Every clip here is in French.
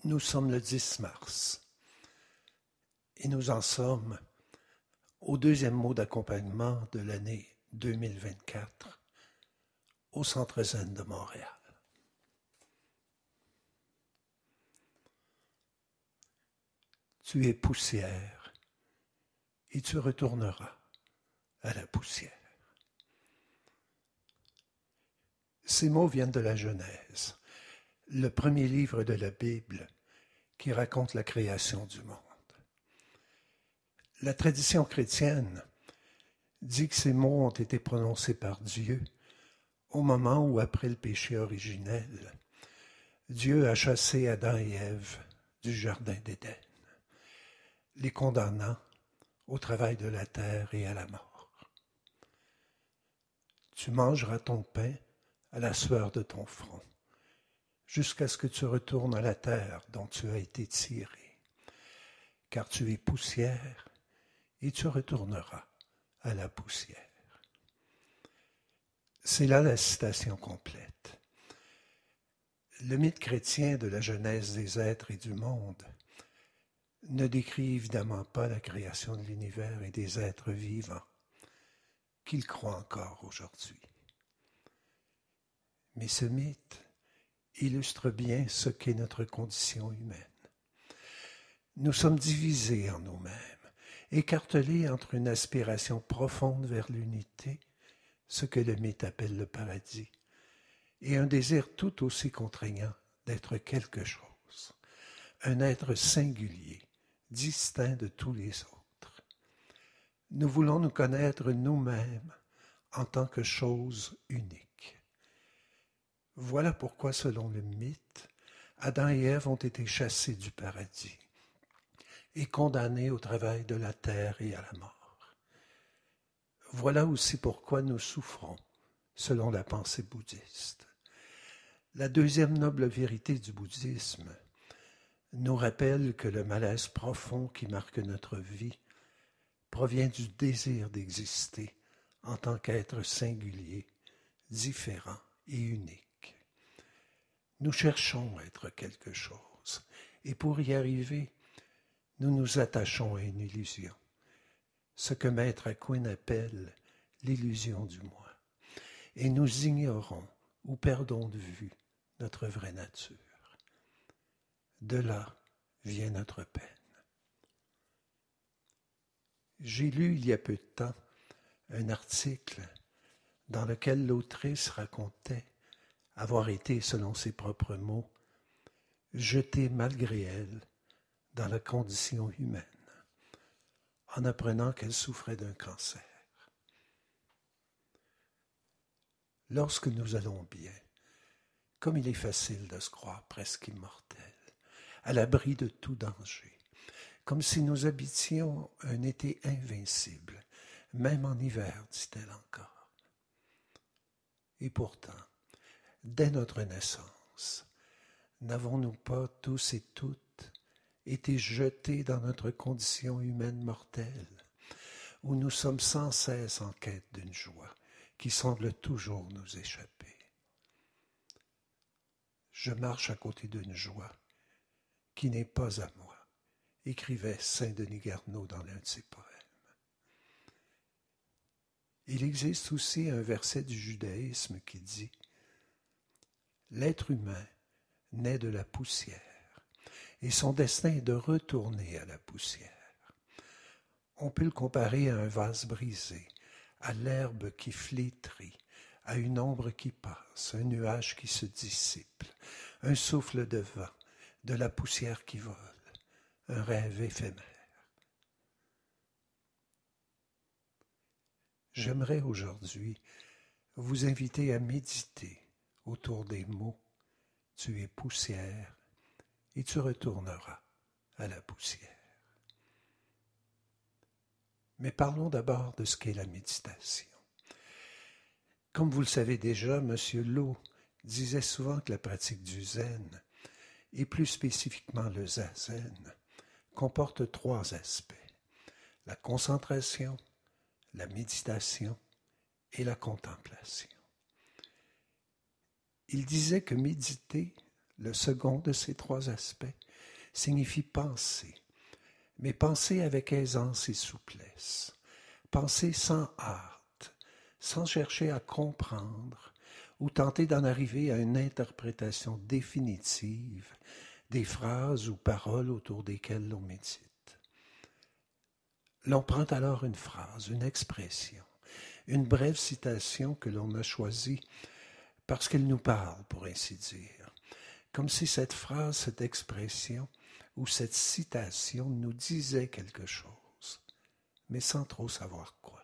Nous sommes le 10 mars et nous en sommes au deuxième mot d'accompagnement de l'année 2024 au Centre Zen de Montréal. Tu es poussière et tu retourneras à la poussière. Ces mots viennent de la Genèse, le premier livre de la Bible qui raconte la création du monde. La tradition chrétienne dit que ces mots ont été prononcés par Dieu au moment où, après le péché originel, Dieu a chassé Adam et Ève du jardin d'Éden, les condamnant au travail de la terre et à la mort. Tu mangeras ton pain à la sueur de ton front, jusqu'à ce que tu retournes à la terre dont tu as été tiré, car tu es poussière et tu retourneras à la poussière. C'est là la citation complète. Le mythe chrétien de la genèse des êtres et du monde ne décrit évidemment pas la création de l'univers et des êtres vivants qu'il croit encore aujourd'hui. Mais ce mythe illustre bien ce qu'est notre condition humaine. Nous sommes divisés en nous-mêmes, écartelés entre une aspiration profonde vers l'unité, ce que le mythe appelle le paradis, et un désir tout aussi contraignant d'être quelque chose, un être singulier, distinct de tous les autres. Nous voulons nous connaître nous-mêmes en tant que chose unique. Voilà pourquoi, selon le mythe, Adam et Ève ont été chassés du paradis et condamnés au travail de la terre et à la mort. Voilà aussi pourquoi nous souffrons, selon la pensée bouddhiste. La deuxième noble vérité du bouddhisme nous rappelle que le malaise profond qui marque notre vie provient du désir d'exister en tant qu'être singulier, différent et unique. Nous cherchons à être quelque chose, et pour y arriver, nous nous attachons à une illusion, ce que Maître Hakuin appelle l'illusion du moi, et nous ignorons ou perdons de vue notre vraie nature. De là vient notre peine. J'ai lu il y a peu de temps un article dans lequel l'autrice racontait avoir été, selon ses propres mots, jetée malgré elle dans la condition humaine, en apprenant qu'elle souffrait d'un cancer. Lorsque nous allons bien, comme il est facile de se croire presque immortel, à l'abri de tout danger, comme si nous habitions un été invincible, même en hiver, dit-elle encore. Et pourtant, dès notre naissance, n'avons-nous pas tous et toutes été jetés dans notre condition humaine mortelle, où nous sommes sans cesse en quête d'une joie qui semble toujours nous échapper? Je marche à côté d'une joie qui n'est pas à moi, écrivait Saint-Denis Garneau dans l'un de ses poèmes. Il existe aussi un verset du judaïsme qui dit « L'être humain naît de la poussière et son destin est de retourner à la poussière. » On peut le comparer à un vase brisé, à l'herbe qui flétrit, à une ombre qui passe, un nuage qui se dissipe, un souffle de vent, de la poussière qui vole, un rêve éphémère. J'aimerais aujourd'hui vous inviter à méditer autour des mots « Tu es poussière et tu retourneras à la poussière ». Mais parlons d'abord de ce qu'est la méditation. Comme vous le savez déjà, M. Lo disait souvent que la pratique du zen, et plus spécifiquement le zazen, comporte 3 aspects: la concentration, la méditation et la contemplation. Il disait que méditer Le second de ces trois aspects signifie penser, mais penser avec aisance et souplesse, penser sans hâte, sans chercher à comprendre ou tenter d'en arriver à une interprétation définitive des phrases ou paroles autour desquelles l'on médite. L'on prend alors une phrase, une expression, une brève citation que l'on a choisie parce qu'elle nous parle, pour ainsi dire, comme si cette phrase, cette expression ou cette citation nous disait quelque chose, mais sans trop savoir quoi.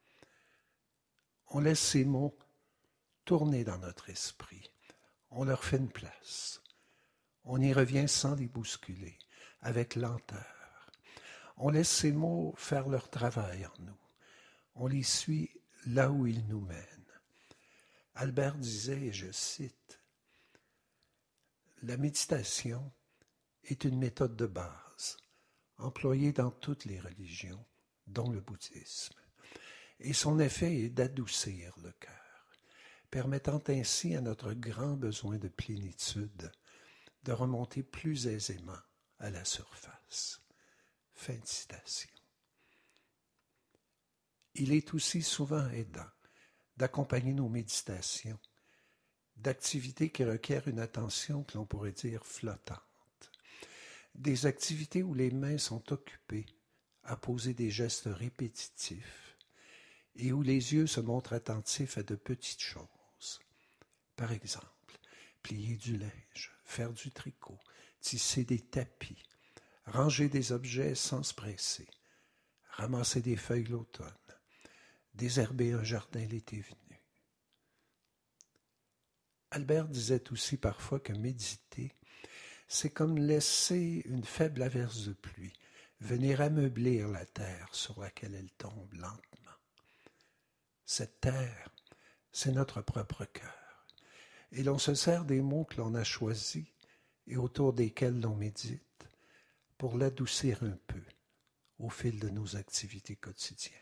On laisse ces mots tourner dans notre esprit, on leur fait une place, on y revient sans les bousculer, avec lenteur. On laisse ces mots faire leur travail en nous, on les suit là où ils nous mènent. Albert disait, et je cite, « La méditation est une méthode de base, employée dans toutes les religions, dont le bouddhisme, et son effet est d'adoucir le cœur, permettant ainsi à notre grand besoin de plénitude de remonter plus aisément à la surface. » Fin de citation. Il est aussi souvent aidant d'accompagner nos méditations d'activités qui requièrent une attention que l'on pourrait dire flottante. Des activités où les mains sont occupées à poser des gestes répétitifs et où les yeux se montrent attentifs à de petites choses. Par exemple, plier du linge, faire du tricot, tisser des tapis, ranger des objets sans se presser, ramasser des feuilles l'automne, désherber un jardin l'été venu. Albert disait aussi parfois que méditer, c'est comme laisser une faible averse de pluie venir ameublir la terre sur laquelle elle tombe lentement. Cette terre, c'est notre propre cœur, et l'on se sert des mots que l'on a choisis et autour desquels l'on médite pour l'adoucir un peu au fil de nos activités quotidiennes.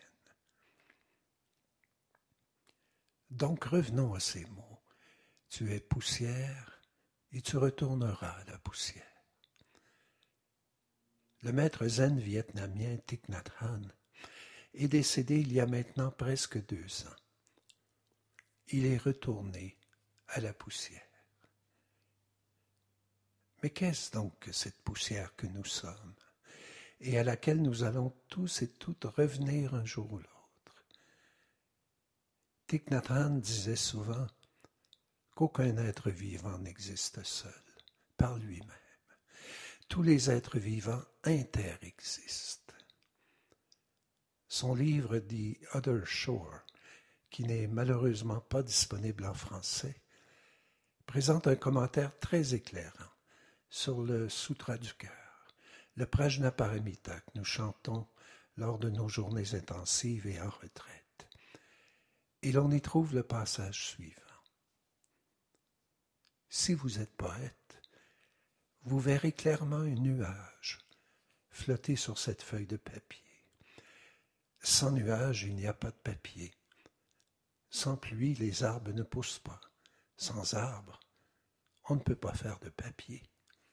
Donc revenons à ces mots. Tu es poussière et tu retourneras à la poussière. Le maître zen vietnamien Thich Nhat Hanh est décédé il y a maintenant presque 2 ans. Il est retourné à la poussière. Mais qu'est-ce donc que cette poussière que nous sommes et à laquelle nous allons tous et toutes revenir un jour ou l'autre? Thich Nhat Hanh disait souvent qu'aucun être vivant n'existe seul, par lui-même. Tous les êtres vivants interexistent. Son livre « The Other Shore », qui n'est malheureusement pas disponible en français, présente un commentaire très éclairant sur le Sutra du cœur, le Prajnaparamita que nous chantons lors de nos journées intensives et en retraite. Et l'on y trouve le passage suivant. Si vous êtes poète, vous verrez clairement un nuage flotter sur cette feuille de papier. Sans nuage, il n'y a pas de papier. Sans pluie, les arbres ne poussent pas. Sans arbres, on ne peut pas faire de papier.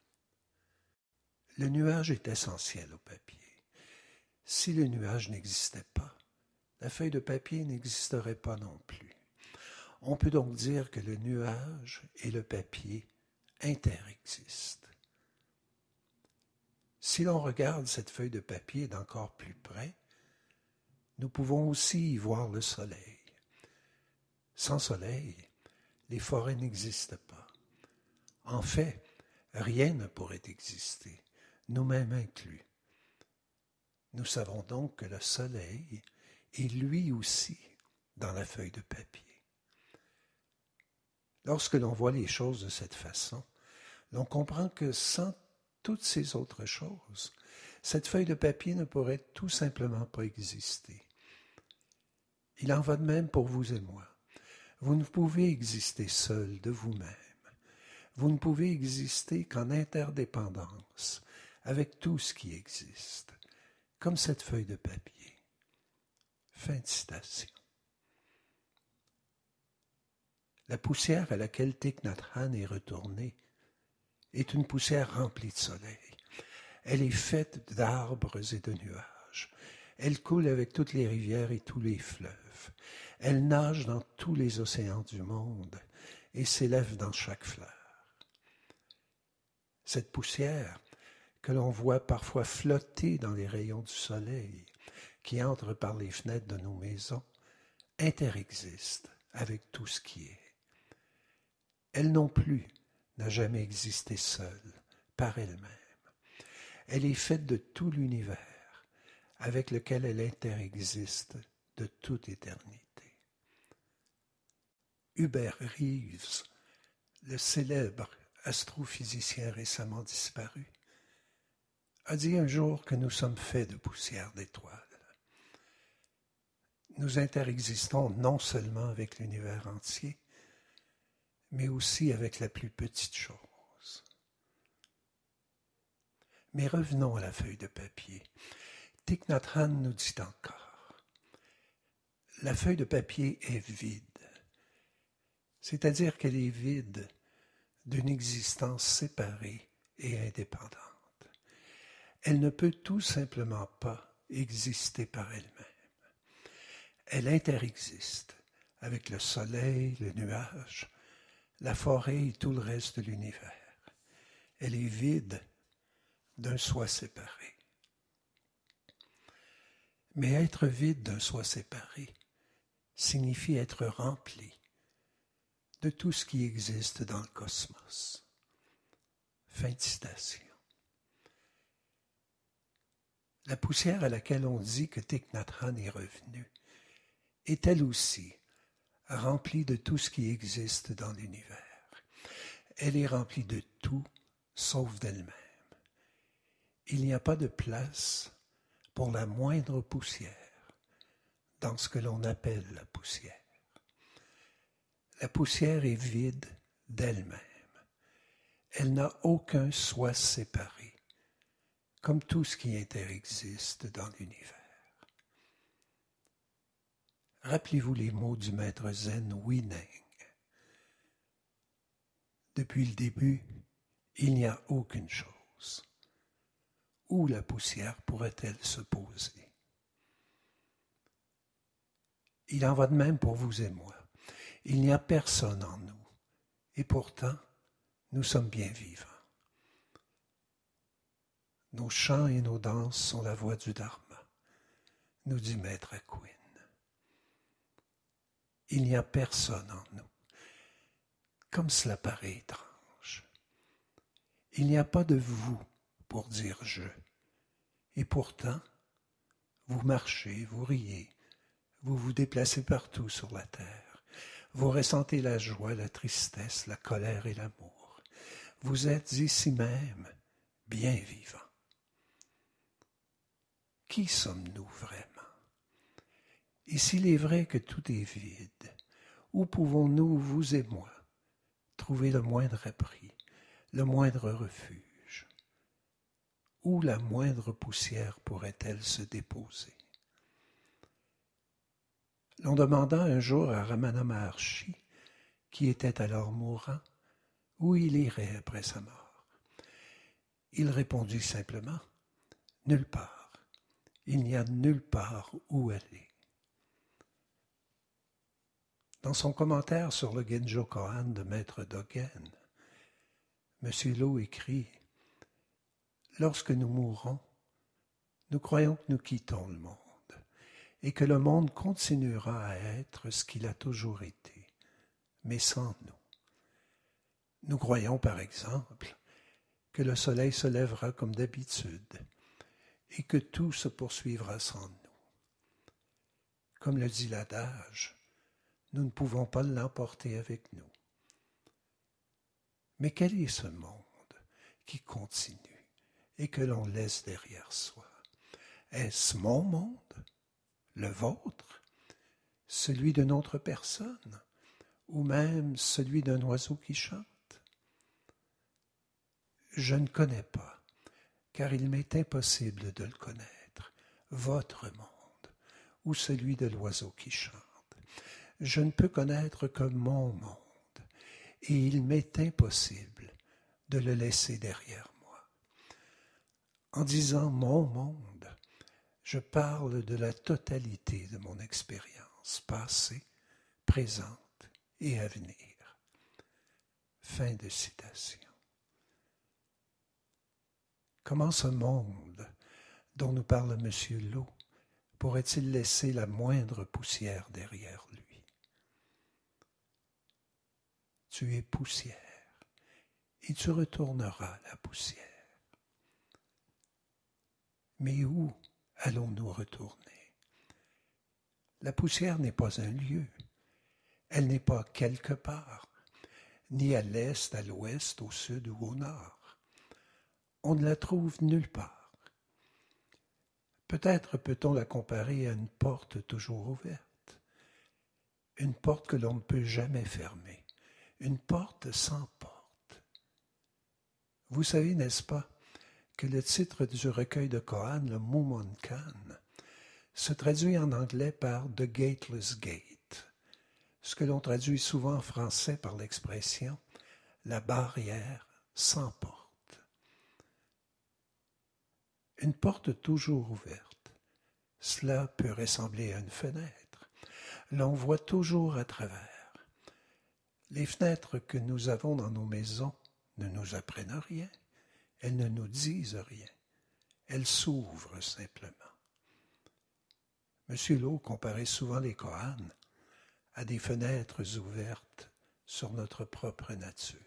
Le nuage est essentiel au papier. Si le nuage n'existait pas, la feuille de papier n'existerait pas non plus. On peut donc dire que le nuage et le papier interexistent. Si l'on regarde cette feuille de papier d'encore plus près, nous pouvons aussi y voir le soleil. Sans soleil, les forêts n'existent pas. En fait, rien ne pourrait exister, nous-mêmes inclus. Nous savons donc que le soleil est lui aussi dans la feuille de papier. Lorsque l'on voit les choses de cette façon, l'on comprend que sans toutes ces autres choses, cette feuille de papier ne pourrait tout simplement pas exister. Il en va de même pour vous et moi. Vous ne pouvez exister seul de vous-même. Vous ne pouvez exister qu'en interdépendance avec tout ce qui existe, comme cette feuille de papier. Fin de citation. La poussière à laquelle Thich Nhat Hanh est retourné est une poussière remplie de soleil. Elle est faite d'arbres et de nuages. Elle coule avec toutes les rivières et tous les fleuves. Elle nage dans tous les océans du monde et s'élève dans chaque fleur. Cette poussière, que l'on voit parfois flotter dans les rayons du soleil, qui entrent par les fenêtres de nos maisons, interexiste avec tout ce qui est. Elle non plus n'a jamais existé seule, par elle-même. Elle est faite de tout l'univers, avec lequel elle interexiste de toute éternité. Hubert Reeves, le célèbre astrophysicien récemment disparu, a dit un jour que nous sommes faits de poussière d'étoiles. Nous interexistons non seulement avec l'univers entier, mais aussi avec la plus petite chose. Mais revenons à la feuille de papier. Thich Nhat Hanh nous dit encore, la feuille de papier est vide, c'est-à-dire qu'elle est vide d'une existence séparée et indépendante. Elle ne peut tout simplement pas exister par elle-même. Elle interexiste avec le soleil, le nuage, la forêt et tout le reste de l'univers. Elle est vide d'un soi séparé. Mais être vide d'un soi séparé signifie être rempli de tout ce qui existe dans le cosmos. Fin de citation. La poussière à laquelle on dit que Thich Nhat Hanh est revenu est elle aussi remplie de tout ce qui existe dans l'univers. Elle est remplie de tout sauf d'elle-même. Il n'y a pas de place pour la moindre poussière dans ce que l'on appelle la poussière. La poussière est vide d'elle-même. Elle n'a aucun soi séparé, comme tout ce qui interexiste dans l'univers. Rappelez-vous les mots du maître zen Huineng. Depuis le début, il n'y a aucune chose. Où la poussière pourrait-elle se poser? Il en va de même pour vous et moi. Il n'y a personne en nous, et pourtant, nous sommes bien vivants. Nos chants et nos danses sont la voix du Dharma, nous dit Maître Akuin. Il n'y a personne en nous. Comme cela paraît étrange. Il n'y a pas de vous pour dire je. Et pourtant, vous marchez, vous riez, vous vous déplacez partout sur la terre. Vous ressentez la joie, la tristesse, la colère et l'amour. Vous êtes ici même bien vivants. Qui sommes-nous vraiment? Et s'il est vrai que tout est vide, où pouvons-nous, vous et moi, trouver le moindre abri, le moindre refuge? Où la moindre poussière pourrait-elle se déposer? L'on demanda un jour à Ramana Maharshi, qui était alors mourant, où il irait après sa mort. Il répondit simplement, « Nulle part. Il n'y a nulle part où aller. » Dans son commentaire sur le Genjo Kohan de Maître Dogen, M. Lo écrit « Lorsque nous mourrons, nous croyons que nous quittons le monde et que le monde continuera à être ce qu'il a toujours été, mais sans nous. Nous croyons, par exemple, que le soleil se lèvera comme d'habitude et que tout se poursuivra sans nous. Comme le dit l'adage, nous ne pouvons pas l'emporter avec nous. Mais quel est ce monde qui continue et que l'on laisse derrière soi? Est-ce mon monde, le vôtre, celui d'une autre personne, ou même celui d'un oiseau qui chante? Je ne connais pas, car il m'est impossible de le connaître, votre monde, ou celui de l'oiseau qui chante. Je ne peux connaître que mon monde, et il m'est impossible de le laisser derrière moi. En disant mon monde, je parle de la totalité de mon expérience, passée, présente et à venir. Fin de citation. Comment ce monde dont nous parle M. Lowe pourrait-il laisser la moindre poussière derrière lui? Tu es poussière et tu retourneras à la poussière. Mais où allons-nous retourner? La poussière n'est pas un lieu, elle n'est pas quelque part, ni à l'est, à l'ouest, au sud ou au nord. On ne la trouve nulle part. Peut-être peut-on la comparer à une porte toujours ouverte, une porte que l'on ne peut jamais fermer, une porte sans porte. Vous savez, n'est-ce pas, que le titre du recueil de Cohan, le Mumonkan, se traduit en anglais par « The Gateless Gate », ce que l'on traduit souvent en français par l'expression « la barrière sans porte ». Une porte toujours ouverte, cela peut ressembler à une fenêtre. L'on voit toujours à travers. Les fenêtres que nous avons dans nos maisons ne nous apprennent rien, elles ne nous disent rien, elles s'ouvrent simplement. M. Lowe comparait souvent les Koans à des fenêtres ouvertes sur notre propre nature.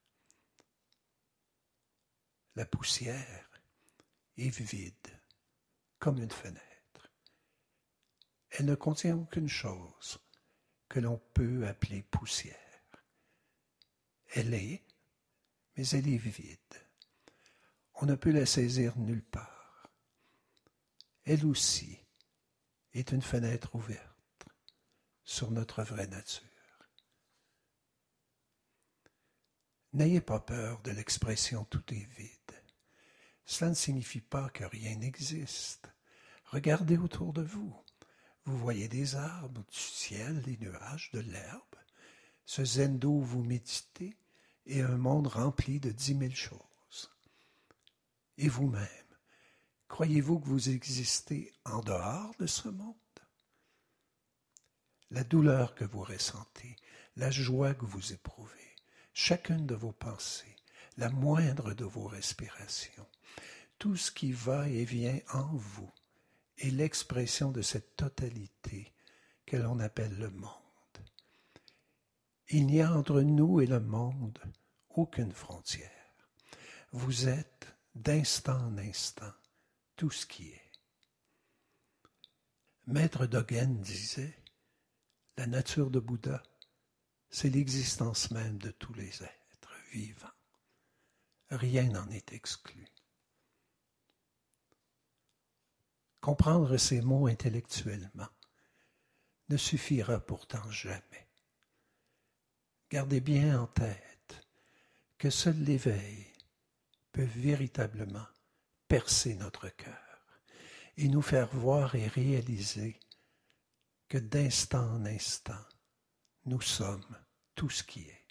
La poussière est vide, comme une fenêtre. Elle ne contient aucune chose que l'on peut appeler poussière. Elle est, mais elle est vide. On ne peut la saisir nulle part. Elle aussi est une fenêtre ouverte sur notre vraie nature. N'ayez pas peur de l'expression « tout est vide ». Cela ne signifie pas que rien n'existe. Regardez autour de vous. Vous voyez des arbres, du ciel, des nuages, de l'herbe, ce zen d'eau où vous méditez et un monde rempli de 10 000 choses. Et vous-même, croyez-vous que vous existez en dehors de ce monde? La douleur que vous ressentez, la joie que vous éprouvez, chacune de vos pensées, la moindre de vos respirations, tout ce qui va et vient en vous est l'expression de cette totalité que l'on appelle le monde. Il n'y a entre nous et le monde aucune frontière. Vous êtes, d'instant en instant, tout ce qui est. Maître Dogen disait, la nature de Bouddha, c'est l'existence même de tous les êtres vivants. Rien n'en est exclu. Comprendre ces mots intellectuellement ne suffira pourtant jamais. Gardez bien en tête que seul l'éveil peut véritablement percer notre cœur et nous faire voir et réaliser que d'instant en instant, nous sommes tout ce qui est.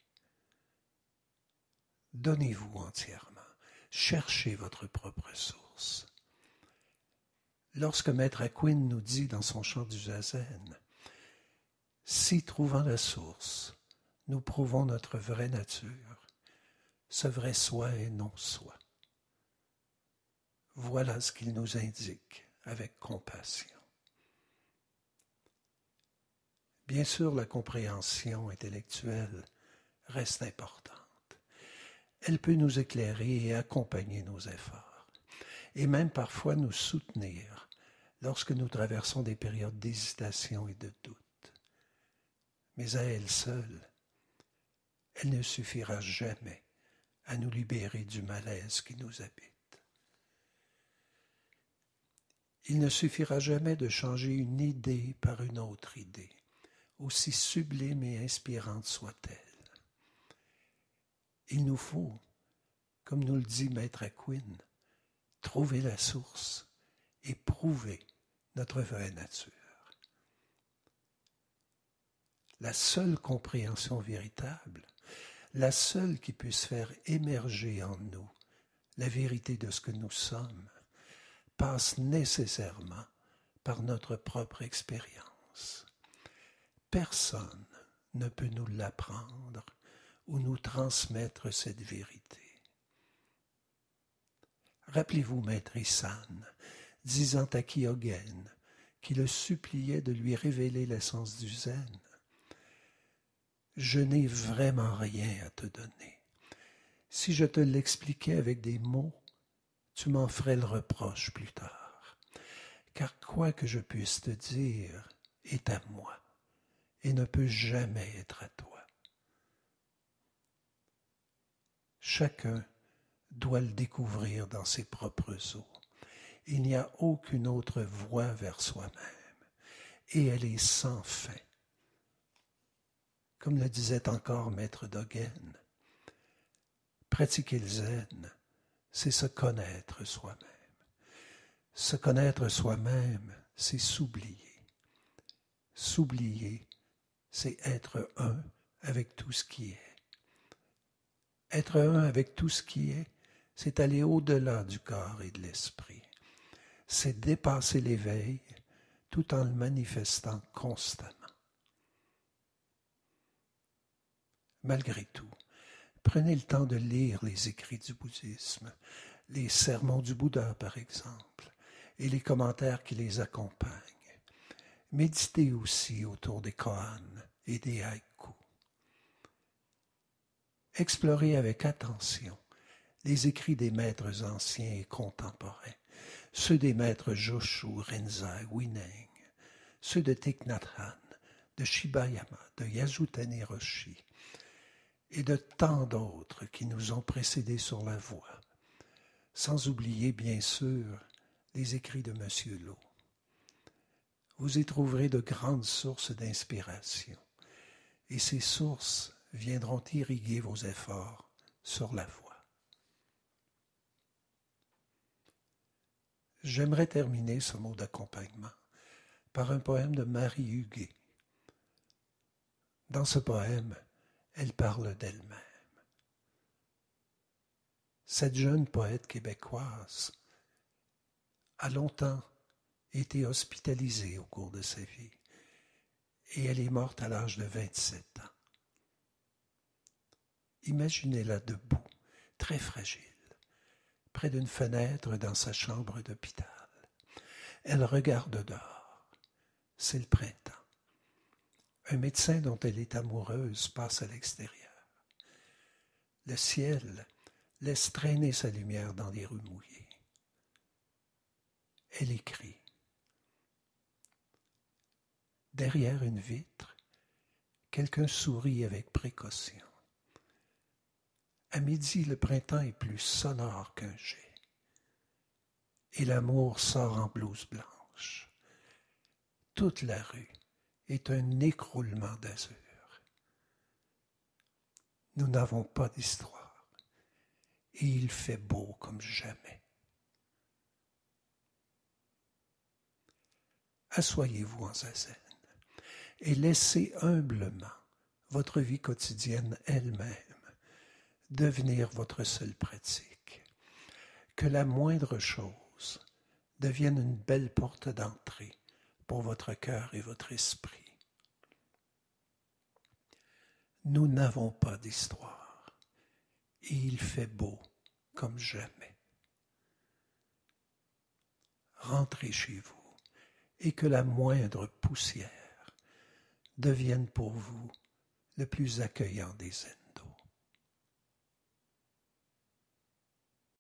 Donnez-vous entièrement, cherchez votre propre source. Lorsque Maître Akwin nous dit dans son chant du Zazen, « Si trouvant la source, nous prouvons notre vraie nature, ce vrai soi et non-soi. » Voilà ce qu'il nous indique avec compassion. Bien sûr, la compréhension intellectuelle reste importante. Elle peut nous éclairer et accompagner nos efforts, et même parfois nous soutenir lorsque nous traversons des périodes d'hésitation et de doute. Mais à elle seule, elle ne suffira jamais à nous libérer du malaise qui nous habite. Il ne suffira jamais de changer une idée par une autre idée, aussi sublime et inspirante soit-elle. Il nous faut, comme nous le dit Maître Akwin, trouver la source et prouver notre vraie nature. La seule compréhension véritable, la seule qui puisse faire émerger en nous la vérité de ce que nous sommes, passe nécessairement par notre propre expérience. Personne ne peut nous l'apprendre ou nous transmettre cette vérité. Rappelez-vous Maître Issan, disant à Kyogen, qui le suppliait de lui révéler l'essence du zen. Je n'ai vraiment rien à te donner. Si je te l'expliquais avec des mots, tu m'en ferais le reproche plus tard. Car quoi que je puisse te dire est à moi et ne peut jamais être à toi. Chacun doit le découvrir dans ses propres eaux. Il n'y a aucune autre voie vers soi-même, et elle est sans fin. Comme le disait encore Maître Dogen, pratiquer le zen, c'est se connaître soi-même. Se connaître soi-même, c'est s'oublier. S'oublier, c'est être un avec tout ce qui est. Être un avec tout ce qui est, c'est aller au-delà du corps et de l'esprit. C'est dépasser l'éveil tout en le manifestant constamment. Malgré tout, prenez le temps de lire les écrits du bouddhisme, les sermons du Bouddha par exemple, et les commentaires qui les accompagnent. Méditez aussi autour des koans et des haïkus. Explorez avec attention les écrits des maîtres anciens et contemporains, ceux des maîtres Joshu, Rinzai, Huineng, ceux de Thich Nhat Hanh, de Shibayama, de Yasutani Roshi, et de tant d'autres qui nous ont précédés sur la voie, sans oublier bien sûr les écrits de M. Lo. Vous y trouverez de grandes sources d'inspiration, et ces sources viendront irriguer vos efforts sur la voie. J'aimerais terminer ce mot d'accompagnement par un poème de Marie Huguet. Dans ce poème, elle parle d'elle-même. Cette jeune poète québécoise a longtemps été hospitalisée au cours de sa vie et elle est morte à l'âge de 27 ans. Imaginez-la debout, très fragile, près d'une fenêtre dans sa chambre d'hôpital. Elle regarde dehors. C'est le printemps. Un médecin dont elle est amoureuse passe à l'extérieur. Le ciel laisse traîner sa lumière dans les rues mouillées. Elle écrit. Derrière une vitre, quelqu'un sourit avec précaution. À midi, le printemps est plus sonore qu'un jet. Et l'amour sort en blouse blanche. Toute la rue est un écroulement d'azur. Nous n'avons pas d'histoire. Et il fait beau comme jamais. Asseyez-vous en zazen et laissez humblement votre vie quotidienne elle-même devenir votre seule pratique. Que la moindre chose devienne une belle porte d'entrée pour votre cœur et votre esprit. Nous n'avons pas d'histoire et il fait beau comme jamais. Rentrez chez vous et que la moindre poussière devienne pour vous le plus accueillant des êtres.